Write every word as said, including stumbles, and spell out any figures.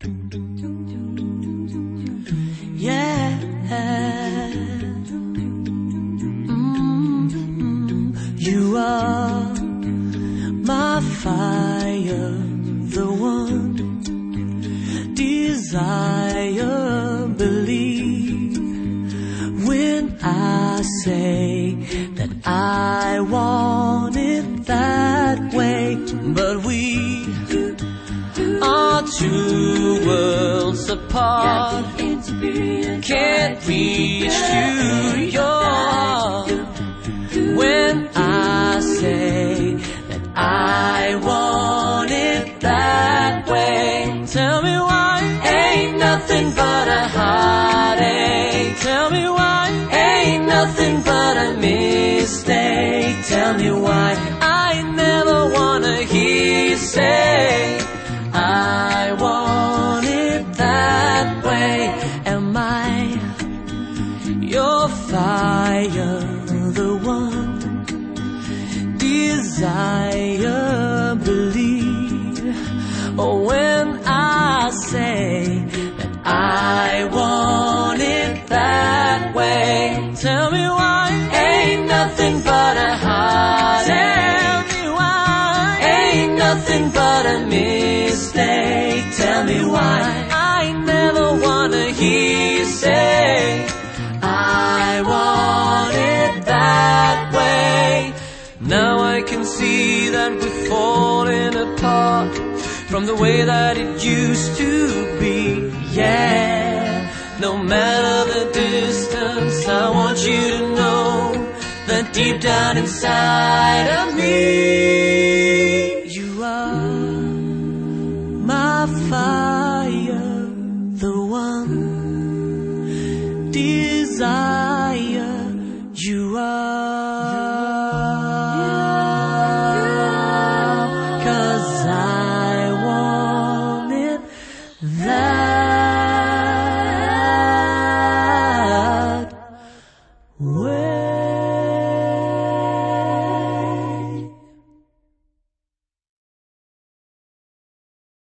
Yeah. Mm-hmm. You are my fire, the one desire, believe when I say that I want it that way. But we are two worlds apart, can't reach to yours. When I say that I want it that way, tell me why ain't nothing but a heartache. Tell me why ain't nothing but a mistake. Tell me why I never wanna hear you say I want it that way. Am I your fire, the one desire, believe? Or when I say that I want it that way, tell me why ain't nothing but a heartache. Tell me why ain't nothing but a mistake. Tell me why I never wanna hear you say I want it that way. Now I can see that we're falling apart from the way that it used to be. Yeah, no matter the distance, I want you to know that deep down inside of me, you are my fire, the one desire. You are